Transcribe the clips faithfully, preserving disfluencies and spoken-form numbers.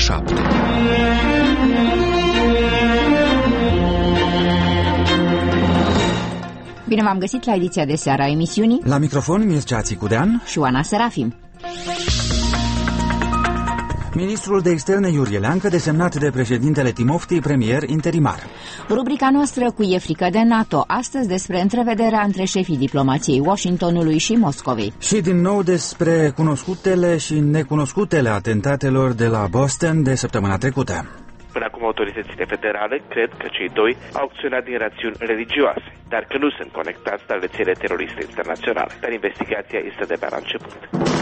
șapte. Bine v-am găsit la ediția de seară a emisiunii. La microfon Mircea Țicudean și Oana Serafim. Ministrul de Externe Iurie Leancă desemnat de președintele Timofti premier interimar. Rubrica noastră cu e frică de NATO, astăzi despre întrevederea între șefii diplomației Washingtonului și Moscovei. Și din nou despre cunoscutele și necunoscutele atentatelor de la Boston de săptămâna trecută. Până acum autoritățile federale cred că cei doi au acționat din rațiuni religioase, dar că nu sunt conectați la rețele teroriste internaționale. Dar investigația este de-abia la început.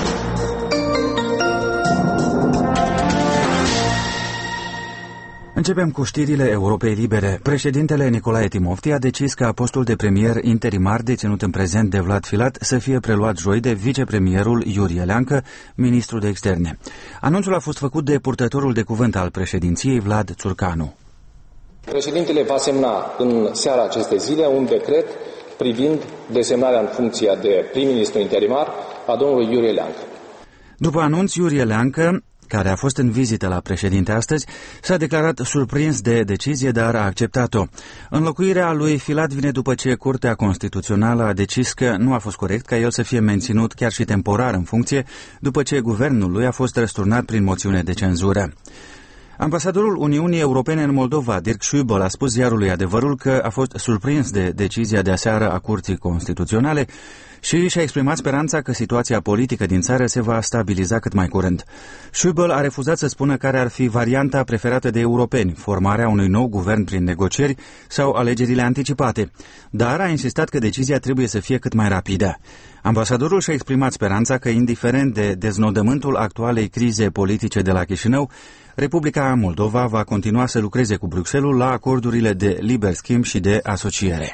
Începem cu știrile Europei Libere. Președintele Nicolae Timofti a decis ca postul de premier interimar deținut în prezent de Vlad Filat să fie preluat joi de vicepremierul Iurie Leancă, ministru de externe. Anunțul a fost făcut de purtătorul de cuvânt al președinției, Vlad Țurcanu. Președintele va semna în seara acestei zile un decret privind desemnarea în funcția de prim-ministru interimar a domnului Iurie Leancă. După anunț, Iurie Leancă, care a fost în vizită la președinte astăzi, s-a declarat surprins de decizie, dar a acceptat-o. Înlocuirea lui Filat vine după ce Curtea Constituțională a decis că nu a fost corect ca el să fie menținut chiar și temporar în funcție, după ce guvernul lui a fost răsturnat prin moțiune de cenzură. Ambasadorul Uniunii Europene în Moldova, Dirk Schübel, a spus ziarului Adevărul că a fost surprins de decizia de aseară a Curții Constituționale și și-a exprimat speranța că situația politică din țară se va stabiliza cât mai curând. Schübel a refuzat să spună care ar fi varianta preferată de europeni, formarea unui nou guvern prin negocieri sau alegerile anticipate, dar a insistat că decizia trebuie să fie cât mai rapidă. Ambasadorul și-a exprimat speranța că, indiferent de deznodământul actualei crize politice de la Chișinău, Republica Moldova va continua să lucreze cu Bruxelles la acordurile de liber schimb și de asociere.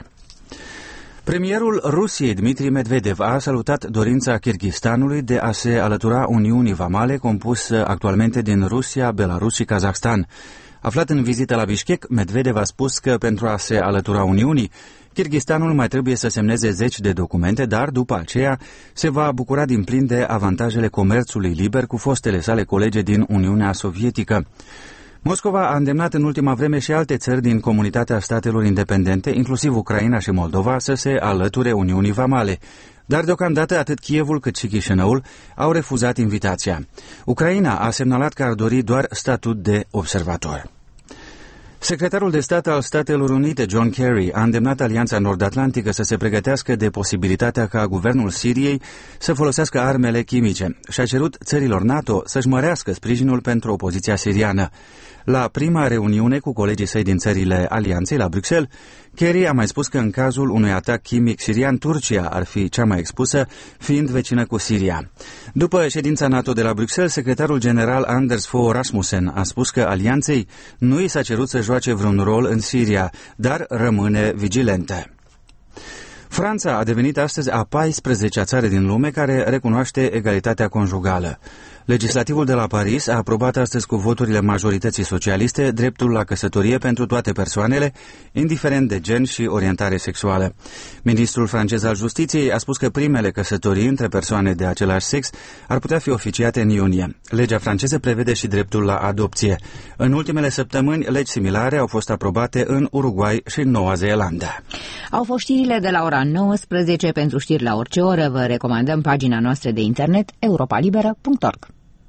Premierul Rusiei, Dmitri Medvedev, a salutat dorința Kirghistanului de a se alătura Uniunii Vamale, compus actualmente din Rusia, Belarus și Kazahstan. Aflat în vizită la Bishkek, Medvedev a spus că pentru a se alătura Uniunii, Kirghistanul mai trebuie să semneze zeci de documente, dar după aceea se va bucura din plin de avantajele comerțului liber cu fostele sale colege din Uniunea Sovietică. Moscova a îndemnat în ultima vreme și alte țări din comunitatea statelor independente, inclusiv Ucraina și Moldova, să se alăture Uniunii Vamale. Dar deocamdată atât Kievul cât și Chișinăul au refuzat invitația. Ucraina a semnalat că ar dori doar statut de observator. Secretarul de stat al Statelor Unite, John Kerry, a îndemnat Alianța Nord-Atlantică să se pregătească de posibilitatea ca guvernul Siriei să folosească armele chimice și a cerut țărilor NATO să-și mărească sprijinul pentru opoziția siriană. La prima reuniune cu colegii săi din țările Alianței la Bruxelles, Kerry a mai spus că în cazul unui atac chimic sirian, Turcia ar fi cea mai expusă, fiind vecină cu Siria. După ședința NATO de la Bruxelles, secretarul general Anders Fogh Rasmussen a spus că Alianței nu i s-a cerut să joace vreun rol în Siria, dar rămâne vigilentă. Franța a devenit astăzi a paisprezecea țară din lume care recunoaște egalitatea conjugală. Legislativul de la Paris a aprobat astăzi cu voturile majorității socialiste dreptul la căsătorie pentru toate persoanele, indiferent de gen și orientare sexuală. Ministrul francez al Justiției a spus că primele căsătorii între persoane de același sex ar putea fi oficiate în iunie. Legea franceză prevede și dreptul la adopție. În ultimele săptămâni, legi similare au fost aprobate în Uruguay și Noua Zeelandă. Au fost știrile de la ora nouăsprezece. Pentru știri la orice oră vă recomandăm pagina noastră de internet europa liberă punct org.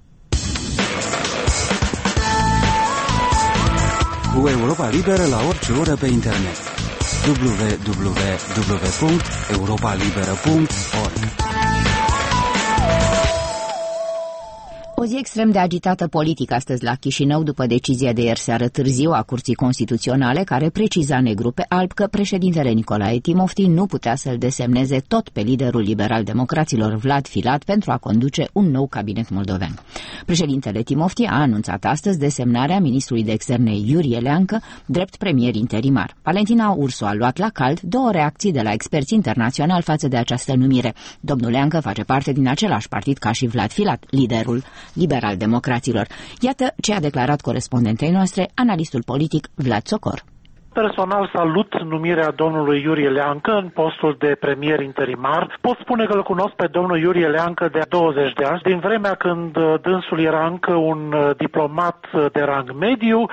Cu Europa Liberă la orice oră pe internet. w w w punct europa liberă punct org. O zi extrem de agitată politic astăzi la Chișinău după decizia de ieri seară târziu a Curții Constituționale care preciza negru pe alb că președintele Nicolae Timofti nu putea să-l desemneze tot pe liderul liberal-democraților Vlad Filat pentru a conduce un nou cabinet moldovean. Președintele Timofti a anunțat astăzi desemnarea ministrului de externe Iurie Leancă drept premier interimar. Valentina Ursu a luat la cald două reacții de la experți internaționali față de această numire. Domnul Leancă face parte din același partid ca și Vlad Filat, liderul liberal-democraților. Iată ce a declarat corespondentei noastre, analistul politic Vlad Socor. Personal salut numirea domnului Iurie Leancă în postul de premier interimar. Pot spune că îl cunosc pe domnul Iurie Leancă de douăzeci de ani, din vremea când dânsul era încă un diplomat de rang mediu,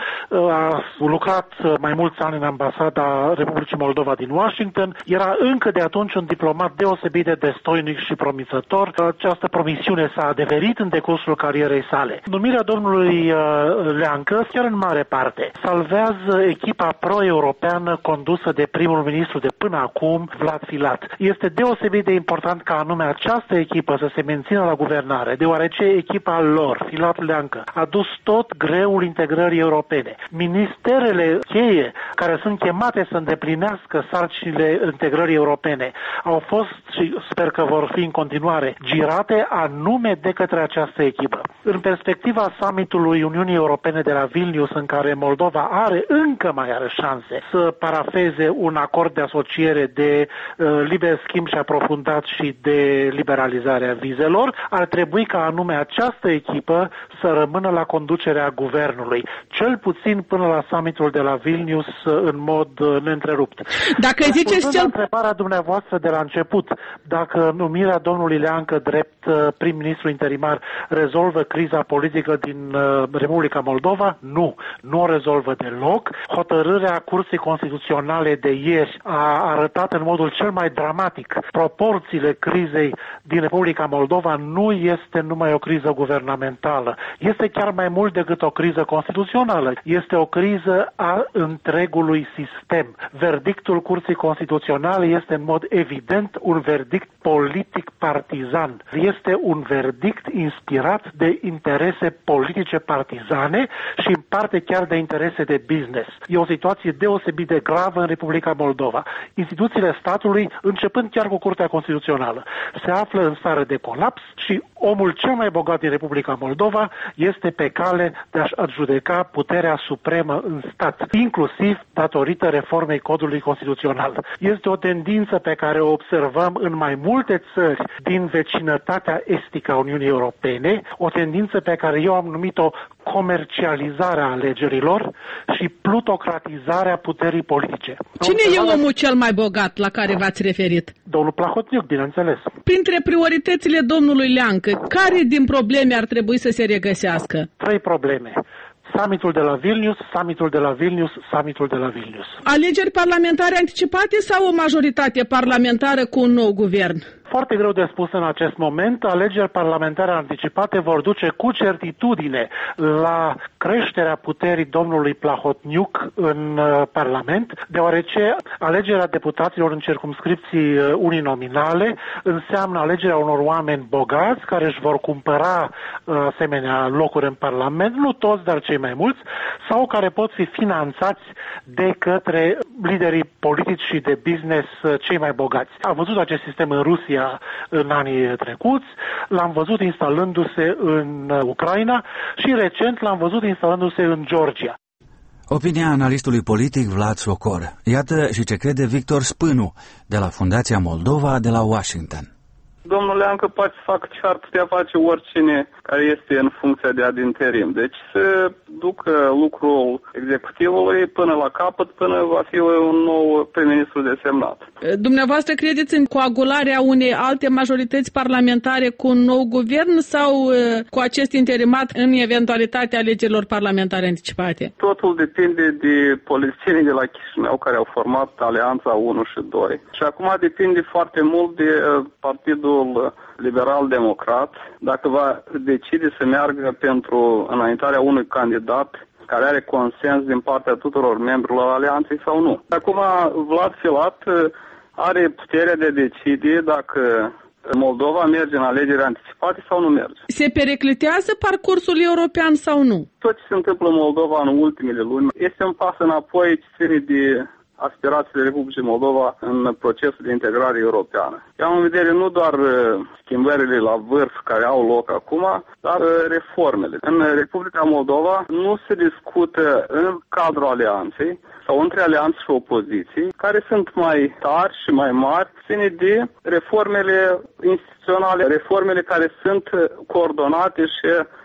a lucrat mai mulți ani în ambasada Republicii Moldova din Washington, era încă de atunci un diplomat deosebit de destoinic și promițător. Această promisiune s-a adeverit în decursul carierei sale. Numirea domnului Leancă, chiar în mare parte, salvează echipa pro-europeană condusă de primul ministru de până acum, Vlad Filat. Este deosebit de important ca anume această echipă să se mențină la guvernare, deoarece echipa lor, Filat Leancă, a dus tot greul integrării europene. Ministerele cheie care sunt chemate să îndeplinească sarcinile integrării europene au fost și sper că vor fi în continuare girate anume de către această echipă. În perspectiva summitului Uniunii Europene de la Vilnius, în care Moldova are, încă mai are șanse să parafeze un acord de asociere de uh, liber schimb și aprofundat și de liberalizare a vizelor, ar trebui ca anume această echipă să rămână la conducerea guvernului, cel puțin până la summitul de la Vilnius în mod uh, neîntrerupt. Dacă ziceți cel... întrebarea dumneavoastră de la început, dacă numirea domnului Leancă drept uh, prim-ministru interimar rezolvă criza politică din uh, Republica Moldova, nu, nu o rezolvă deloc. Hotărârea Curții Constituționale de ieri a arătat în modul cel mai dramatic proporțiile crizei din Republica Moldova. Nu este numai o criză guvernamentală, este chiar mai mult decât o criză constituțională, este o criză a întregului sistem. Verdictul Curții Constituționale este în mod evident un verdict politic partizan. Este un verdict inspirat de interese politice partizane și în parte chiar de interese de business. E o situație deosebit de gravă în Republica Moldova. Instituțiile statului, începând chiar cu Curtea Constituțională, se află în stare de colaps și omul cel mai bogat din Republica Moldova este pe cale de a-și adjudeca puterea supremă în stat, inclusiv datorită reformei codului constituțional. Este o tendință pe care o observăm în mai multe țări din vecinătatea estică a Uniunii Europene, o tendință pe care eu am numit-o comercializarea alegerilor și plutocratizarea puterii politice. Cine e omul cel mai bogat la care v-ați referit? Domnul Plahotniuc, bineînțeles. Printre prioritățile domnului Leancă, care din probleme ar trebui să se regăsească? Trei probleme. Summitul de la Vilnius, summitul de la Vilnius, summitul de la Vilnius. Alegeri parlamentare anticipate sau o majoritate parlamentară cu un nou guvern? Foarte greu de spus în acest moment. Alegeri parlamentare anticipate vor duce cu certitudine la creșterea puterii domnului Plahotniuc în Parlament, deoarece alegerea deputaților în circumscripții uninominale înseamnă alegerea unor oameni bogați care își vor cumpăra asemenea locuri în Parlament, nu toți, dar cei mai mulți, sau care pot fi finanțați de către liderii politici și de business cei mai bogați. Am văzut acest sistem în Rusia în anii trecuți, l-am văzut instalându-se în Ucraina și recent l-am văzut instalându-se în Georgia. Opinia analistului politic Vlad Socor. Iată și ce crede Victor Spânu de la Fundația Moldova de la Washington. Domnul Leancă poate să facă ce ar putea face oricine care este în funcția de ad interim. Deci să ducă lucrul executivului până la capăt, până va fi un nou prim-ministru desemnat. Dumneavoastră credeți în coagularea unei alte majorități parlamentare cu un nou guvern sau cu acest interimat în eventualitatea alegerilor parlamentare anticipate? Totul depinde de politicienii de la Chișinău care au format alianța unu și doi. Și acum depinde foarte mult de partidul liberal-democrat, dacă va decide să meargă pentru înaintarea unui candidat care are consens din partea tuturor membrilor alianței sau nu. Acum Vlad Filat are puterea de decide dacă Moldova merge în alegeri anticipate sau nu merge. Se periclitează parcursul european sau nu? Tot ce se întâmplă în Moldova în ultimele luni este un pas înapoi ce ține de aspirațiile Republicii Moldova în procesul de integrare europeană. Eu am în vedere nu doar schimbările la vârf care au loc acum, dar reformele. În Republica Moldova nu se discută în cadrul alianței sau între alianțe și opoziții, care sunt mai tari și mai mari, ține de reformele instituționale, reformele care sunt coordonate și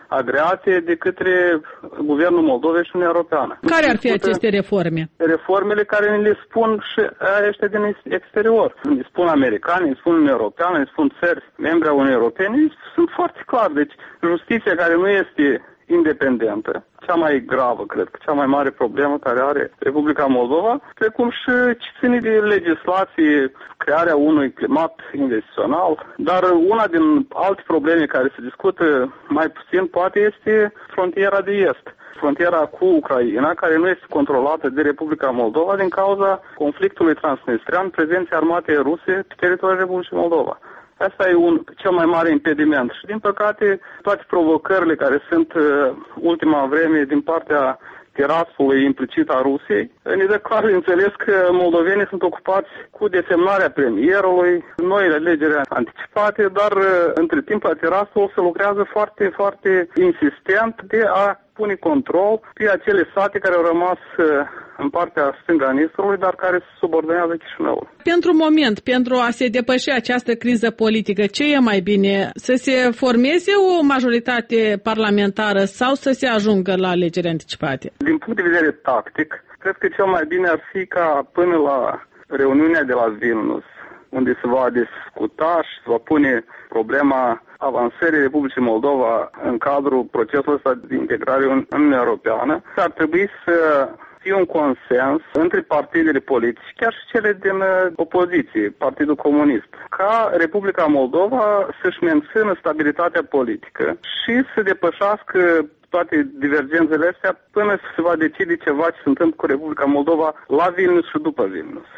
agreate de către Guvernul Moldovei și Uniunea Europeană. Care ar fi aceste reforme? Reformele care ne le spun și ăștia din exterior. Ne spun americani, ne spun Uniunea Europeană, ne spun țări membre a Uniunii Europene, sunt foarte clar. Deci justiția care nu este independentă, cea mai gravă, cred că cea mai mare problemă care are Republica Moldova, precum și ce ține de legislație, crearea unui climat investițional, dar una din alte probleme care se discută mai puțin poate este frontiera de est. Frontiera cu Ucraina, care nu este controlată de Republica Moldova din cauza conflictului transnistrian, prezenței armate ruse pe teritoriul Republicii Moldova. Asta e un cel mai mare impediment și, din păcate, toate provocările care sunt uh, ultima vreme din partea Tiraspolului implicit a Rusiei, ne dă clar de înțeles că moldovenii sunt ocupați cu desemnarea premierului, noile alegeri anticipate, dar uh, între timp la Tiraspol se lucrează foarte, foarte insistent de a pune control pe acele sate care au rămas uh, în partea stângă a Nistrului, dar care se subordonează Chișinăului. Pentru moment, pentru a se depăși această criză politică, ce e mai bine? Să se formeze o majoritate parlamentară sau să se ajungă la alegeri anticipate? Din punct de vedere tactic, cred că cel mai bine ar fi ca până la reuniunea de la Vilnius, unde se va discuta și se va pune problema avansării Republicii Moldova în cadrul procesului ăsta de integrare în Uniunea Europeană, ar trebui să fie un consens între partidele politice, chiar și cele din opoziție, Partidul Comunist, ca Republica Moldova să-și mențină stabilitatea politică și să depășească toate divergențele astea până se va decide ceva ce se întâmplă cu Republica Moldova la Vilnius și după Vilnius.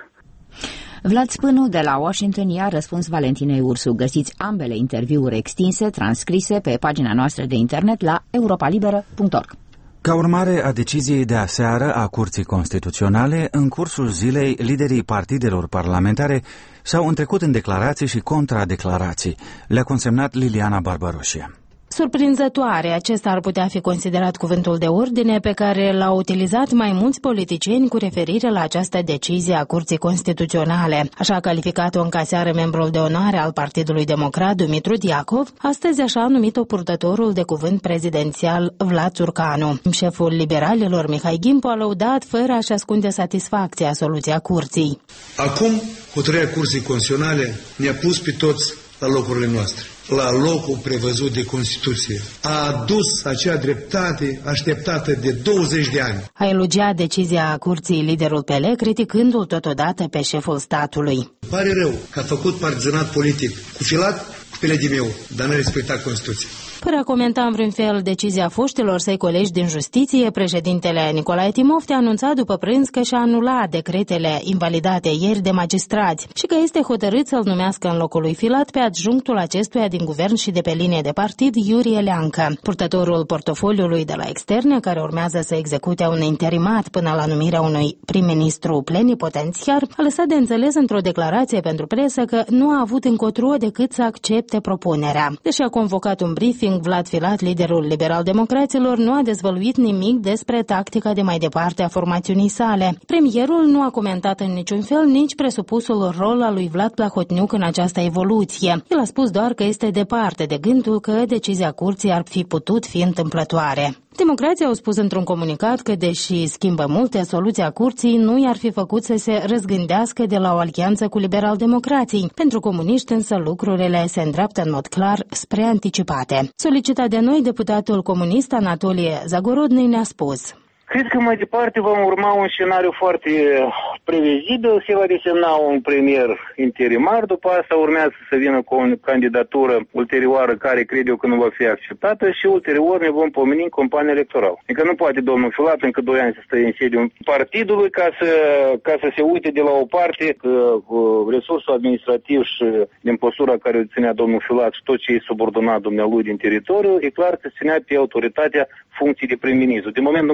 Vlad Spânu de la Washington i-a răspuns Valentinei Ursu. Găsiți ambele interviuri extinse, transcrise pe pagina noastră de internet la europa liberă punct org. Ca urmare a deciziei de aseară a Curții Constituționale, în cursul zilei, liderii partidelor parlamentare s-au întrecut în declarații și contradeclarații. Le-a consemnat Liliana Barbaroșie. Surprinzătoare, acesta ar putea fi considerat cuvântul de ordine pe care l-au utilizat mai mulți politicieni cu referire la această decizie a Curții Constituționale. Așa a calificat-o încă aseară membrul de onoare al Partidului Democrat, Dumitru Diacov, astăzi așa a numit-o purtătorul de cuvânt prezidențial Vlad Țurcanu. Șeful liberalilor, Mihai Gimpu, a lăudat fără a-și ascunde satisfacția soluția Curții. Acum, hotărârea Curții Constituționale ne-a pus pe toți la locurile noastre, la locul prevăzut de Constituție. A adus acea dreptate așteptată de douăzeci de ani. A elogiat decizia Curții liderul P L, criticându-l totodată pe șeful statului. Pare rău că a făcut partizanat politic cu Filat, cu P L D M-ul, dar n-a respectat Constituția. Fără a comenta în vreun fel decizia foștilor săi colegi din justiție, președintele Nicolae Timofte a anunțat după prânz că și-a anulat decretele invalidate ieri de magistrați și că este hotărât să-l numească în locul lui Filat pe adjunctul acestuia din guvern și de pe linie de partid, Iurie Leancă. Purtătorul portofoliului de la externe, care urmează să execute un interimat până la numirea unui prim-ministru plenipotențiar, a lăsat de înțeles într-o declarație pentru presă că nu a avut încotro decât să accepte propunerea. Deși a convocat un briefing, Vlad Filat, liderul liberal-democraților, nu a dezvăluit nimic despre tactica de mai departe a formațiunii sale. Premierul nu a comentat în niciun fel nici presupusul rol al lui Vlad Plahotniuc în această evoluție. El a spus doar că este departe de gândul că decizia curții ar fi putut fi întâmplătoare. Democrații au spus într-un comunicat că, deși schimbă multe, soluția curții nu i-ar fi făcut să se răzgândească de la o alianță cu liberal-democrații. Pentru comuniști însă lucrurile se îndreaptă în mod clar spre anticipate. Solicitat de noi, deputatul comunist Anatolie Zagorodny ne-a spus: cred că mai departe vom urma un scenariu foarte previzibil, se va desemna un premier interimar, după asta urmează să vină cu o candidatură ulterioară care cred eu că nu va fi acceptată și ulterior ne vom pomeni în campanie electorală. Adică nu poate domnul Filat încă doi ani să stă în sediul partidului ca să, ca să se uite de la o parte că resursul administrativ și din postura care o ținea domnul Filat și tot ce e subordonat dumnealui din teritoriu, e clar că ținea pe autoritatea funcției de prim-ministru. Din momentul în care a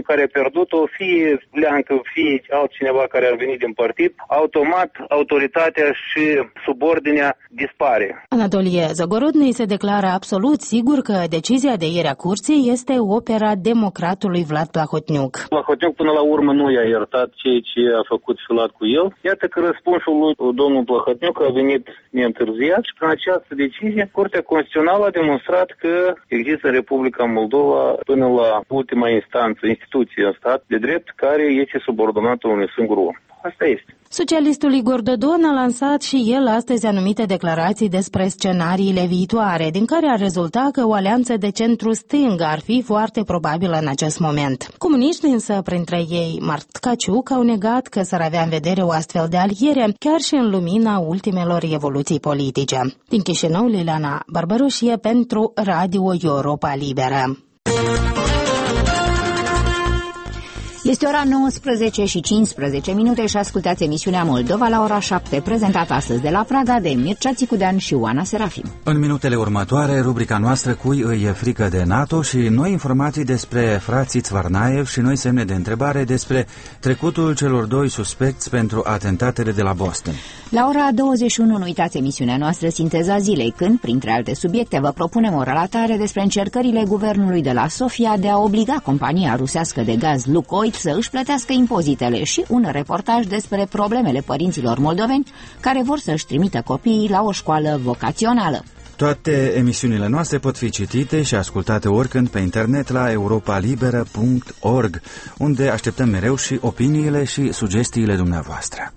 pierdut-o, fie Leancă, fie altcineva care ar veni din partid, automat autoritatea și subordinea dispare. Anatolie Zagorodnăi se declară absolut sigur că decizia de ieri a curții este opera democratului Vlad Plahotniuc. Plahotniuc până la urmă nu i-a iertat ceea ce a făcut Filat cu el. Iată că răspunsul lui domnul Plahotniuc a venit neîntârziat și prin această decizie Curtea Constituțională a demonstrat că există în Republica Moldova până la ultima instanță, instituție în stat de drept care este subordonată unui singur om. Asta este. Socialistul Igor Dodon a lansat și el astăzi anumite declarații despre scenariile viitoare, din care ar rezulta că o alianță de centru-stâng ar fi foarte probabilă în acest moment. Comuniștii însă, printre ei Mart Caciuc, au negat că s-ar avea în vedere o astfel de aliere, chiar și în lumina ultimelor evoluții politice. Din Chișinău, Liliana Barbaroșie pentru Radio Europa Liberă. Este ora nouăsprezece și cincisprezece minute și ascultați emisiunea Moldova la ora șapte, prezentată astăzi de la Praga de Mircea Țicudean și Oana Serafim. În minutele următoare, rubrica noastră Cui îi e frică de NATO și noi informații despre frații Țvarnaev și noi semne de întrebare despre trecutul celor doi suspecți pentru atentatele de la Boston. La ora douăzeci și unu nu uitați emisiunea noastră Sinteza Zilei, când, printre alte subiecte, vă propunem o relatare despre încercările guvernului de la Sofia de a obliga compania rusească de gaz Lukoil să își plătească impozitele și un reportaj despre problemele părinților moldoveni care vor să-și trimită copiii la o școală vocațională. Toate emisiunile noastre pot fi citite și ascultate oricând pe internet la europa liberă punct org, unde așteptăm mereu și opiniile și sugestiile dumneavoastră.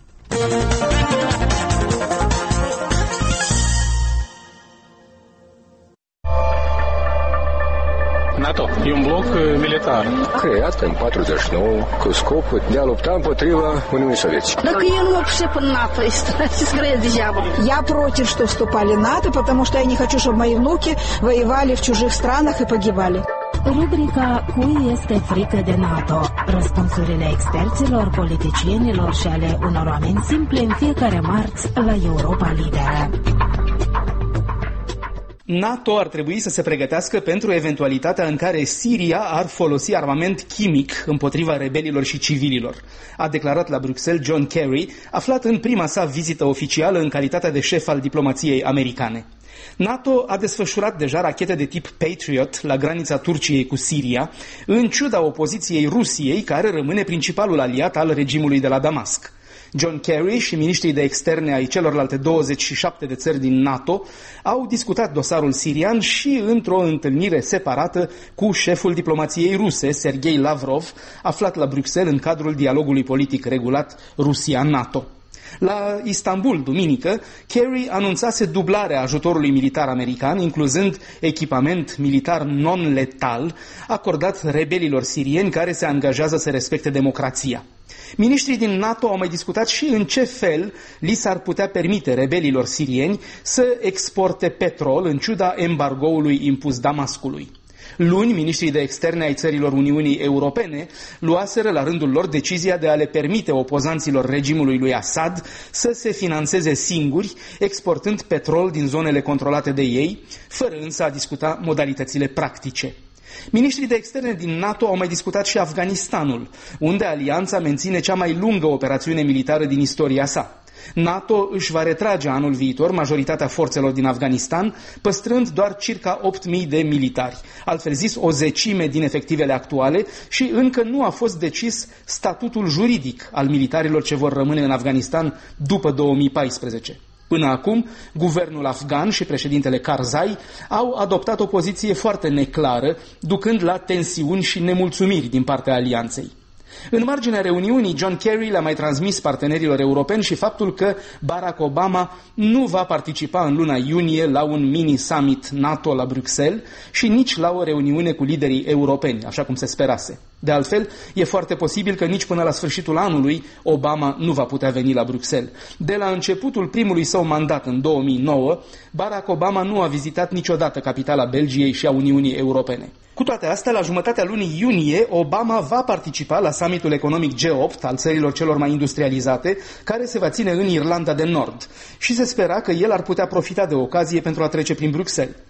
NATO e un bloc militar creat în patruzeci și nouă cu scopul de a lupta împotriva Uniunii Sovietice. Так и он вообще по НАТО, скорее дьявол. Я против, что вступали в НАТО, потому что я не хочу, чтобы мои внуки воевали в чужих странах и погибали. Rubrica Cui este frică de NATO? Răspunsurile experților, politicienilor și ale unor oameni simpli în fiecare marți la Europa Liberă. NATO ar trebui să se pregătească pentru eventualitatea în care Siria ar folosi armament chimic împotriva rebelilor și civililor, a declarat la Bruxelles John Kerry, aflat în prima sa vizită oficială în calitatea de șef al diplomației americane. NATO a desfășurat deja rachete de tip Patriot la granița Turciei cu Siria, în ciuda opoziției Rusiei, care rămâne principalul aliat al regimului de la Damasc. John Kerry și miniștrii de externe ai celorlalte douăzeci și șapte de țări din NATO au discutat dosarul sirian și într-o întâlnire separată cu șeful diplomației ruse, Sergei Lavrov, aflat la Bruxelles în cadrul dialogului politic regulat Rusia-NATO. La Istanbul, duminică, Kerry anunțase dublarea ajutorului militar american, incluzând echipament militar non-letal acordat rebelilor sirieni care se angajează să respecte democrația. Miniștrii din NATO au mai discutat și în ce fel li s-ar putea permite rebelilor sirieni să exporte petrol în ciuda embargoului impus Damascului. Luni, miniștrii de externe ai țărilor Uniunii Europene luaseră la rândul lor decizia de a le permite opozanților regimului lui Assad să se finanțeze singuri, exportând petrol din zonele controlate de ei, fără însă a discuta modalitățile practice. Miniștrii de externe din NATO au mai discutat și Afganistanul, unde alianța menține cea mai lungă operațiune militară din istoria sa. NATO își va retrage anul viitor majoritatea forțelor din Afganistan, păstrând doar circa opt mii de militari, altfel zis o zecime din efectivele actuale, și încă nu a fost decis statutul juridic al militarilor ce vor rămâne în Afganistan după două mii paisprezece. Până acum, guvernul afgan și președintele Karzai au adoptat o poziție foarte neclară, ducând la tensiuni și nemulțumiri din partea alianței. În marginea reuniunii, John Kerry le-a mai transmis partenerilor europeni și faptul că Barack Obama nu va participa în luna iunie la un mini-summit NATO la Bruxelles și nici la o reuniune cu liderii europeni, așa cum se sperase. De altfel, e foarte posibil că nici până la sfârșitul anului Obama nu va putea veni la Bruxelles. De la începutul primului său mandat în două mii nouă, Barack Obama nu a vizitat niciodată capitala Belgiei și a Uniunii Europene. Cu toate astea, la jumătatea lunii iunie, Obama va participa la summitul economic G opt al țărilor celor mai industrializate, care se va ține în Irlanda de Nord, și se spera că el ar putea profita de ocazie pentru a trece prin Bruxelles.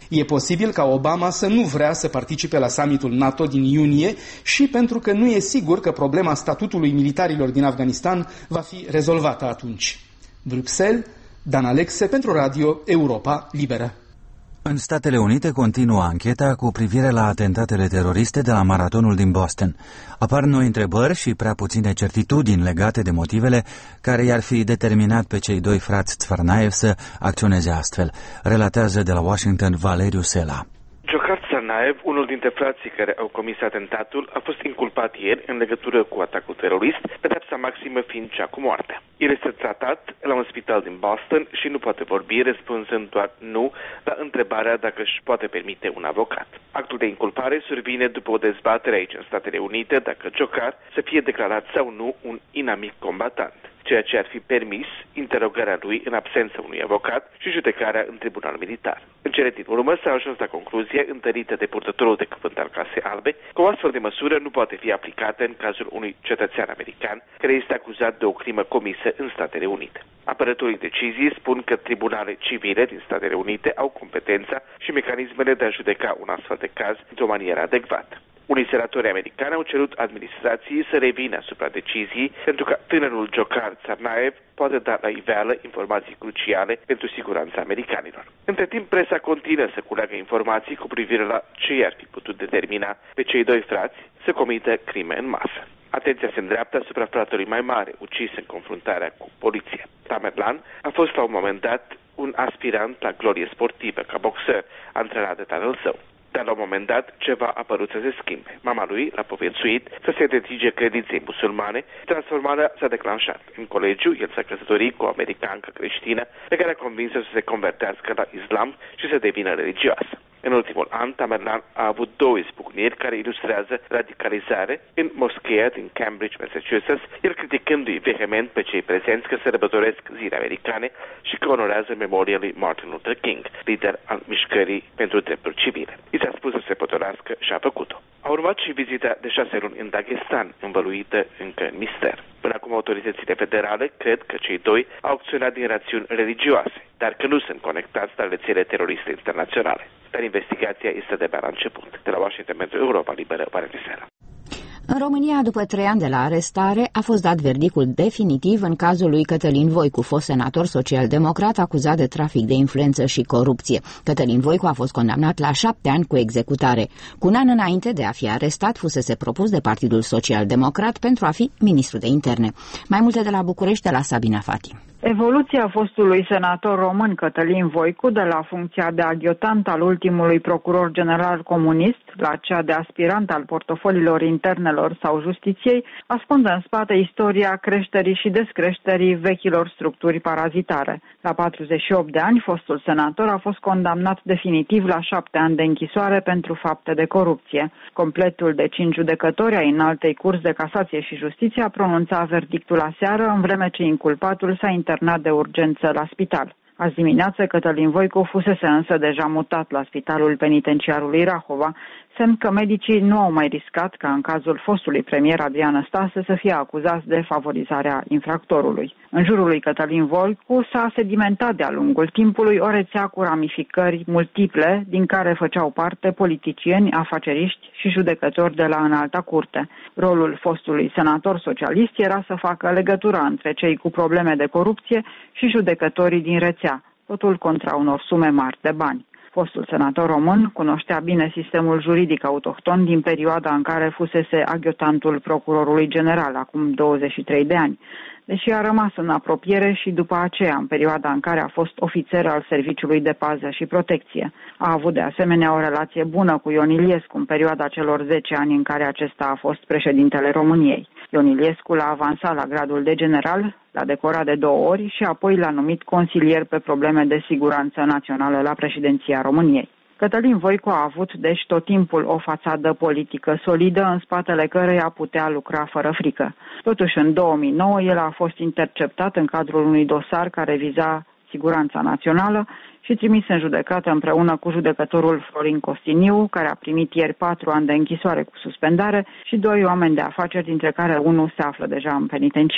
E posibil ca Obama să nu vrea să participe la summitul NATO din iunie și pentru că nu e sigur că problema statutului militarilor din Afganistan va fi rezolvată atunci. Bruxelles, Dan Alexe pentru Radio Europa Liberă. În Statele Unite continuă ancheta cu privire la atentatele teroriste de la maratonul din Boston. Apar noi întrebări și prea puține certitudini legate de motivele care i-ar fi determinat pe cei doi frați Tsarnaev să acționeze astfel, relatează de la Washington Valeriu Sela. Dzhokhar Tsarnaev, unul dintre frații care au comis atentatul, a fost inculpat ieri în legătură cu atacul terorist, pedepsa maximă fiind cea cu moartea. El este tratat la un spital din Boston și nu poate vorbi, răspunzând doar nu la întrebarea dacă își poate permite un avocat. Actul de inculpare survine după o dezbatere aici în Statele Unite dacă Dzhokhar să fie declarat sau nu un inamic combatant, ceea ce ar fi permis interogarea lui în absența unui avocat și judecarea în tribunal militar. În cele din urmă s-a ajuns la concluzie întărită de purtătorul de cuvânt al Casei Albe că o astfel de măsură nu poate fi aplicată în cazul unui cetățean american care este acuzat de o crimă comisă în Statele Unite. Apărătorii deciziei spun că tribunale civile din Statele Unite au competența și mecanismele de a judeca un astfel de caz într-o manieră adecvată. Unii senatori americani au cerut administrației să revină asupra deciziei pentru că tânărul Dzhokhar Tsarnaev poate da la iveală informații cruciale pentru siguranța americanilor. Între timp, presa continuă să culeagă informații cu privire la ce i-ar fi putut determina pe cei doi frați să comită crime în masă. Atenția se îndreaptă asupra fratelui mai mare, ucis în confruntarea cu poliția. Tamerlan a fost la un moment dat un aspirant la glorie sportivă ca boxer, antrenat de tatăl său. Dar la un moment dat ceva a părut să se schimbe. Mama lui l-a povățuit să se dedice credinței musulmane, transformarea s-a declanșat. În colegiu, el s-a căsătorit cu o americancă creștină pe care a convins-o să se convertească la islam și să devină religioasă. În ultimul an, Tamerlan a avut două izbucniri care ilustrează radicalizare în moscheea din Cambridge, Massachusetts, el criticându-i vehement pe cei prezenți că sărbătoresc zile americane și că onorează memoria lui Martin Luther King, lider al mișcării pentru drepturi civile. I s-a spus să se potolească și a făcut-o. A urmat și vizita de șase luni în Dagestan, învăluită încă în mister. Până acum autoritățile federale cred că cei doi au acționat din rațiuni religioase, dar că nu sunt conectați la rețele teroriste internaționale. Dar investigația este de-abia la început. De la Washington pentru Europa Liberă, Valeriu Sela. În România, după trei ani de la arestare, a fost dat verdictul definitiv în cazul lui Cătălin Voicu, fost senator social-democrat acuzat de trafic de influență și corupție. Cătălin Voicu a fost condamnat la șapte ani cu executare. Cu un an înainte de a fi arestat, fusese propus de Partidul Social-Democrat pentru a fi ministru de interne. Mai multe de la București, de la Sabina Fati. Evoluția fostului senator român Cătălin Voicu de la funcția de aghiotant al ultimului procuror general comunist la cea de aspirant al portofoliilor internelor sau justiției ascunde în spate istoria creșterii și descreșterii vechilor structuri parazitare. La patruzeci și opt de ani, fostul senator a fost condamnat definitiv la șapte ani de închisoare pentru fapte de corupție. Completul de cinci judecători ai Înaltei Curți de Casație și Justiție a pronunțat verdictul aseară, în vreme ce inculpatul s-a internat de urgență la spital. Azi dimineață, Cătălin Voicu fusese însă deja mutat la spitalul penitenciarului Rahova, semn că medicii nu au mai riscat ca în cazul fostului premier Adrian Năstase să fie acuzați de favorizarea infractorului. În jurul lui Cătălin Voicu s-a sedimentat de-a lungul timpului o rețea cu ramificări multiple, din care făceau parte politicieni, afaceriști și judecători de la Înalta Curte. Rolul fostului senator socialist era să facă legătura între cei cu probleme de corupție și judecătorii din rețea, totul contra unor sume mari de bani. Fostul senator român cunoștea bine sistemul juridic autohton din perioada în care fusese aghiotantul procurorului general, acum douăzeci și trei de ani, deși a rămas în apropiere și după aceea, în perioada în care a fost ofițer al Serviciului de Pază și Protecție. A avut de asemenea o relație bună cu Ion Iliescu în perioada celor zece ani în care acesta a fost președintele României. Ion Iliescu l-a avansat la gradul de general, l-a decorat de două ori și apoi l-a numit consilier pe probleme de siguranță națională la președinția României. Cătălin Voicu a avut deci tot timpul o fațadă politică solidă în spatele căreia putea lucra fără frică. Totuși, în două mii nouă, el a fost interceptat în cadrul unui dosar care viza siguranța națională și trimis în judecată împreună cu judecătorul Florin Costiniu, care a primit ieri patru ani de închisoare cu suspendare, și doi oameni de afaceri, dintre care unul se află deja în penitenciar.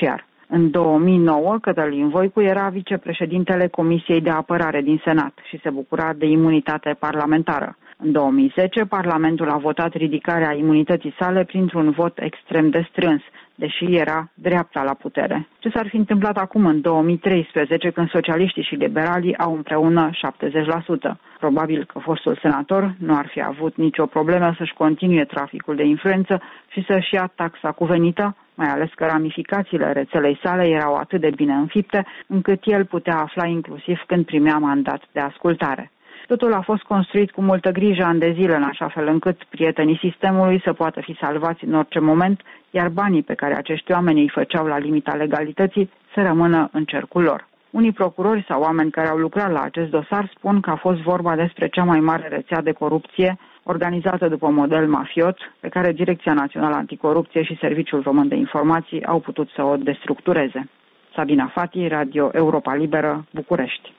În două mii nouă, Cătălin Voicu era vicepreședintele Comisiei de Apărare din Senat și se bucura de imunitate parlamentară. În două mii zece, Parlamentul a votat ridicarea imunității sale printr-un vot extrem de strâns, deși era dreapta la putere. Ce s-ar fi întâmplat acum în două mii treisprezece, când socialiștii și liberalii au împreună șaptezeci la sută? Probabil că fostul senator nu ar fi avut nicio problemă să-și continue traficul de influență și să-și ia taxa cuvenită, mai ales că ramificațiile rețelei sale erau atât de bine înfipte, încât el putea afla inclusiv când primea mandat de ascultare. Totul a fost construit cu multă grijă ani de zile, în așa fel încât prietenii sistemului să poată fi salvați în orice moment, iar banii pe care acești oameni îi făceau la limita legalității să rămână în cercul lor. Unii procurori sau oameni care au lucrat la acest dosar spun că a fost vorba despre cea mai mare rețea de corupție organizată după model mafiot, pe care Direcția Națională Anticorupție și Serviciul Român de Informații au putut să o destructureze. Sabina Fati, Radio Europa Liberă, București.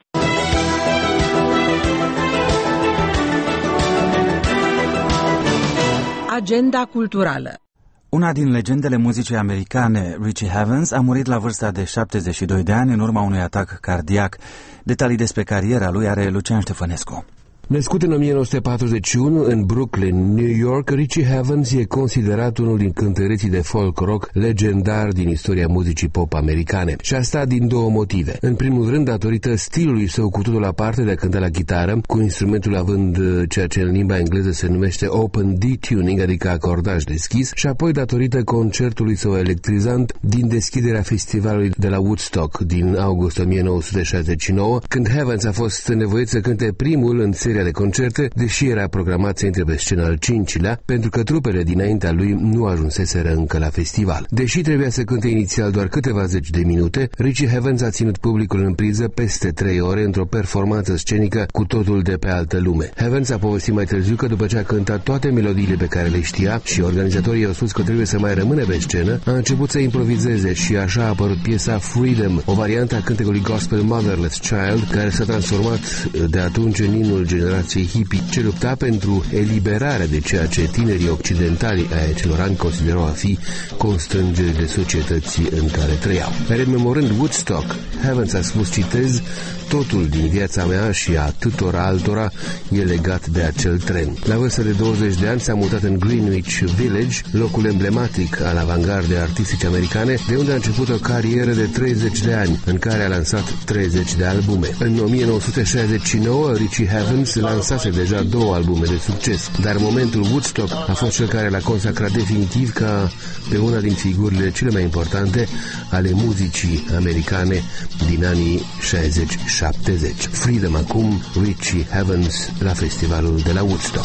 Agenda culturală. Una din legendele muzicii americane, Richie Havens, a murit la vârsta de șaptezeci și doi de ani în urma unui atac cardiac. Detalii despre cariera lui are Lucian Ștefănescu. Născut în o mie nouă sute patruzeci și unu în Brooklyn, New York, Richie Havens e considerat unul din cântăreții de folk rock legendari din istoria muzicii pop americane. Și asta din două motive. În primul rând, datorită stilului său cu totul aparte de a cânta la chitară, cu instrumentul având ceea ce în limba engleză se numește open D-tuning, adică acordaj deschis, și apoi datorită concertului său electrizant din deschiderea festivalului de la Woodstock din august o mie nouă sute șaizeci și nouă, când Havens a fost nevoit să cânte primul în seria de concerte, deși era programat să intre pe scenă al cincilea, pentru că trupele dinaintea lui nu ajunseseră încă la festival. Deși trebuia să cânte inițial doar câteva zeci de minute, Richie Havens a ținut publicul în priză peste trei ore într-o performanță scenică cu totul de pe altă lume. Havens a povestit mai târziu că după ce a cântat toate melodiile pe care le știa și organizatorii au spus că trebuie să mai rămână pe scenă, a început să improvizeze și așa a apărut piesa Freedom, o variantă a cântecului gospel Motherless Child, care s-a transformat de atunci în imnul generației hippie, ce lupta pentru eliberarea de ceea ce tinerii occidentali ai acelor ani considerau a fi constrângerile societății în care trăiau. Rememorând Woodstock, Havens a spus, citez, totul din viața mea și a tuturor altora e legat de acel tren. La vârstă de douăzeci de ani s-a mutat în Greenwich Village, locul emblematic al avangardei artistice americane, de unde a început o carieră de treizeci de ani, în care a lansat treizeci de albume. În o mie nouă sute șaizeci și nouă, Richie Havens lansase deja două albume de succes, dar momentul Woodstock a fost cel care l-a consacrat definitiv ca pe una din figurile cele mai importante ale muzicii americane din anii șaizeci șaptezeci. Freedom acum, Richie Havens la festivalul de la Woodstock.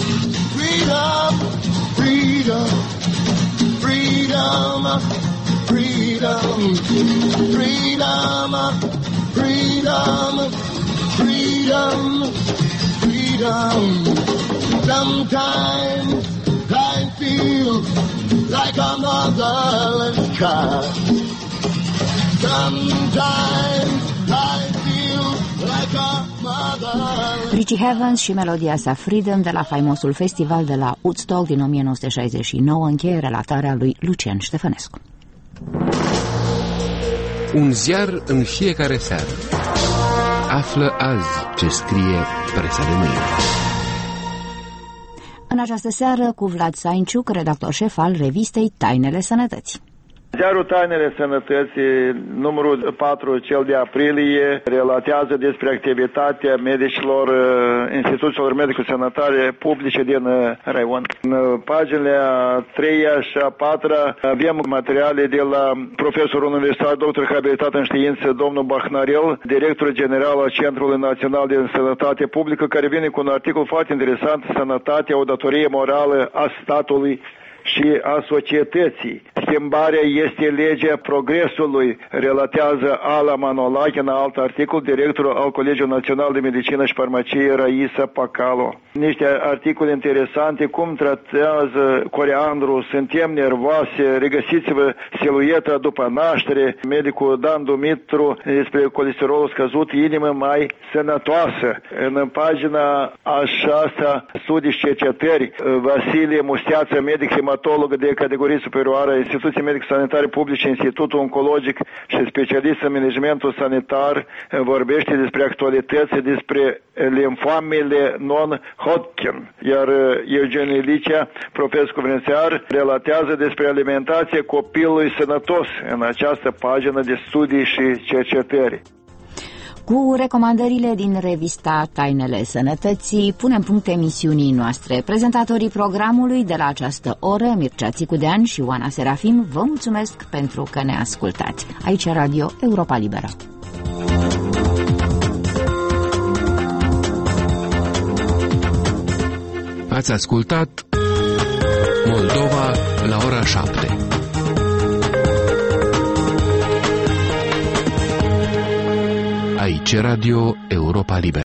Freedom, freedom, freedom, freedom, freedom, freedom, freedom, freedom. Sometimes I feel like a motherless child. Sometimes I feel like a motherless. Richie Havens și melodia sa Freedom de la faimosul festival de la Woodstock din o mie nouă sute șaizeci și nouă încheie relatarea lui Lucian Ștefănescu. Un ziar în fiecare seară. Află azi ce scrie presa de mâine. În această seară cu Vlad Sainciuc, redactor șef al revistei Tainele Sănătății. Ziarul Tainele Sănătății, numărul patru, cel de aprilie, relatează despre activitatea medicilor, instituțiilor medico-sanitare publice din Raion. În paginile a treia și a patra avem materiale de la profesorul universitar, doctor habilitat în știință, domnul Bahnarel, director general al Centrului Național de Sănătate Publică, care vine cu un articol foarte interesant, Sănătatea, o datorie morală a statului și a societății. Schimbarea este legea progresului, relatează Ala Manolache în alt articol, directorul al Colegiului Național de Medicină și Farmacie Raisa Pacalo. Niște articole interesante, cum tratează coriandru, suntem nervoase, regăsiți-vă silueta după naștere, medicul Dan Dumitru despre colesterolul scăzut, inimă mai sănătoasă. În pagina a șasea, studii și cercetări, Vasile Musteață, medic hematolog de categorie superioară, Institutul instituții medico-sanitare publice, Institutul Oncologic și specialist în managementul sanitar, vorbește despre actualități, despre limfoamele non-Hodgkin. Iar Eugen Ilicea, profesor conferențiar, relatează despre alimentație copilului sănătos în această pagină de studii și cercetări. Cu recomandările din revista Tainele Sănătății, punem punct emisiunii noastre. Prezentatorii programului de la această oră, Mircea Țicudean și Oana Serafim, vă mulțumesc pentru că ne ascultați. Aici Radio Europa Liberă. Ați ascultat Moldova la ora șapte. Aici Radio Europa Liberă.